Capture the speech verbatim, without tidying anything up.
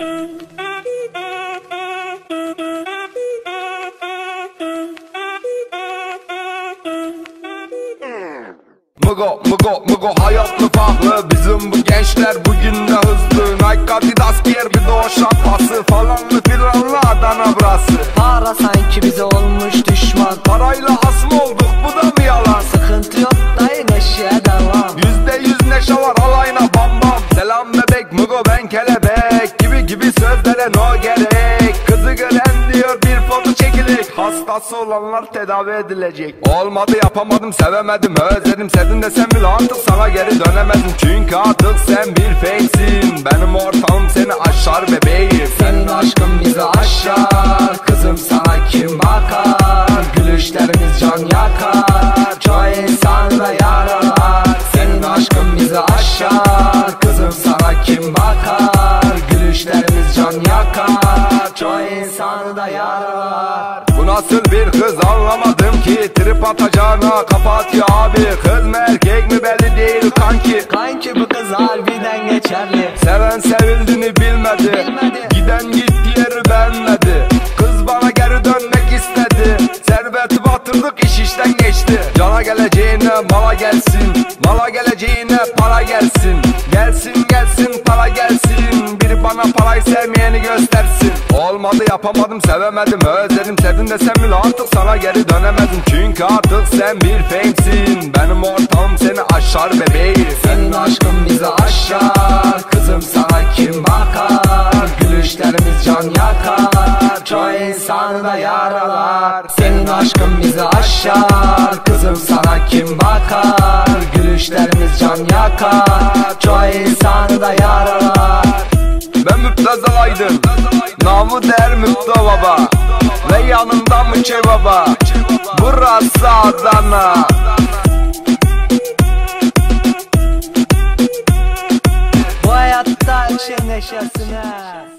Mugo mugo mugo hayatlı farklı. Bizim bu gençler bugün de hızlı. Nike, Adidas giyer bir de o şapkası. Falanlı filanlı Adana burası. Para sanki bize olmuş düşman. Parayla hasım olduk, bu da mı yalan? Sıkıntı yok dayı, neşeye devam. Yüzde yüz neşe var, alayına bam bam. Selam bebek mugo ben kelebek. Gibi gibi sözlere no gerek. Kızı gören diyor bir foto çekilecek. Hastası olanlar tedavi edilecek. Olmadı yapamadım sevemedim, özledim sevdim desem bile artık sana geri dönemedim. Çünkü artık sen bir fakesin. Benim ortağım seni aşar bebeğim. Senin aşkın bizi aşar. Kızım sana kim bakar? Gülüşlerimiz can yakar. Çoğu insan da yaralar. Senin aşkın bizi aşar. Kızım sana kim bakar? Gülüşlerimiz can yakar. Çoğu insanı da yaralar. Bu nasıl bir kız anlamadım ki. Trip atacağına kapat ya abi. Kız mı erkek mi belli değil kanki. Kanki bu kız harbiden geçerli. Seven sevildiğini bilmedi, Bilmedi. Giden gitti yeri beğenmedi. Kız bana geri dönmek istedi. Serveti batırdık, iş işten geçti. Cana geleceğine mala gelsin. Mala geleceğine para gelsin. Gelsin gelsin para gelsin. Biri bana parayı sevmeyeni göstersin. Olmadı yapamadım sevemedim, özledim sevdim desem bile artık sana geri dönemedim. Çünkü artık sen bir famesin. Benim ortağım seni aşar bebeğim. Senin aşkın bizi aşar. Kızım sana kim bakar? Gülüşlerimiz can yakar. Çoğu insanı da yaralar. Senin aşkın bizi aşar. Kızım sana kim bakar? Gülüşlerimiz can yakar. Çoğu insanı da yaralar. Ben Müptezel Aydın, namı değer Müpte baba. Ve yanında Müçe baba. Burası Adana. Bu hayatta her şey neşesine.